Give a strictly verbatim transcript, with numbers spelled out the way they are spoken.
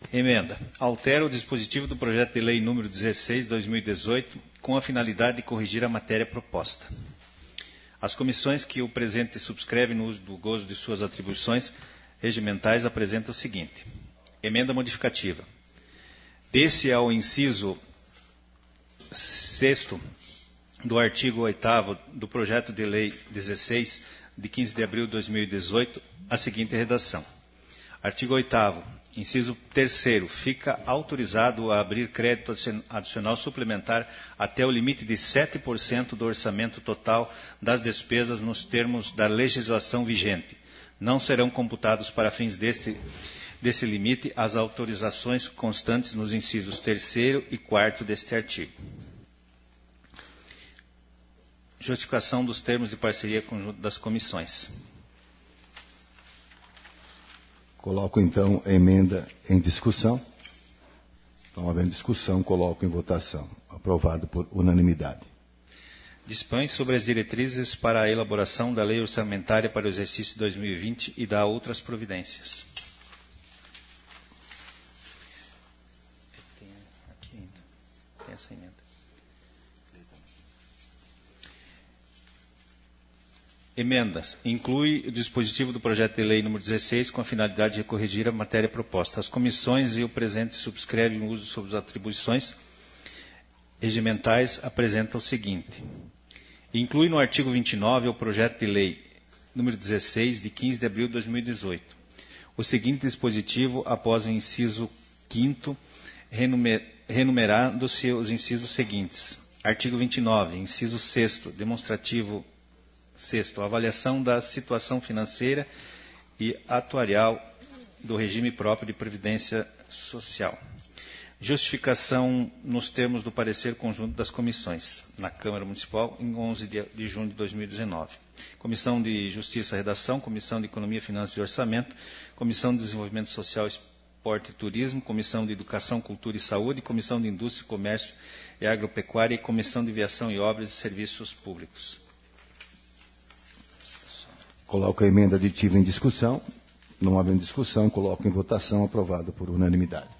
Emenda. Altera o dispositivo do projeto de lei número dezesseis, de dois mil e dezoito, com a finalidade de corrigir a matéria proposta. As comissões que o presente subscreve no uso do gozo de suas atribuições regimentais apresentam o seguinte. Emenda modificativa. Desse ao inciso sexto do artigo oitavo do projeto de lei dezesseis, de quinze de abril de dois mil e dezoito, a seguinte redação. Artigo oitavo. Inciso terceiro, fica autorizado a abrir crédito adicional suplementar até o limite de sete por cento do orçamento total das despesas nos termos da legislação vigente. Não serão computados para fins deste, desse limite as autorizações constantes nos incisos terceiro e quarto deste artigo. Justificação dos termos de parceria conjunta das comissões. Coloco, então, a emenda em discussão. Não havendo discussão, coloco em votação. Aprovado por unanimidade. Dispõe sobre as diretrizes para a elaboração da lei orçamentária para o exercício dois mil e vinte e dá outras providências. Tem aqui ainda. Tem essa emenda. Emendas. Inclui o dispositivo do projeto de lei número dezesseis com a finalidade de corrigir a matéria proposta. As comissões e o presente subscrevem o uso sobre as atribuições regimentais apresentam o seguinte. Inclui no artigo vinte e nove o projeto de lei número dezesseis, de quinze de abril de dois mil e dezoito. O seguinte dispositivo após o inciso quinto, renumerando-se os incisos seguintes. Artigo vinte e nove, inciso sexto, demonstrativo Sexto, avaliação da situação financeira e atuarial do regime próprio de previdência social. Justificação nos termos do parecer conjunto das comissões, na Câmara Municipal, em onze de junho de dois mil e dezenove. Comissão de Justiça e Redação, Comissão de Economia, Finanças e Orçamento, Comissão de Desenvolvimento Social, Esporte e Turismo, Comissão de Educação, Cultura e Saúde, Comissão de Indústria, Comércio e Agropecuária e Comissão de Viação e Obras e Serviços Públicos. Coloco a emenda aditiva em discussão. Não havendo discussão, coloco em votação, aprovada por unanimidade.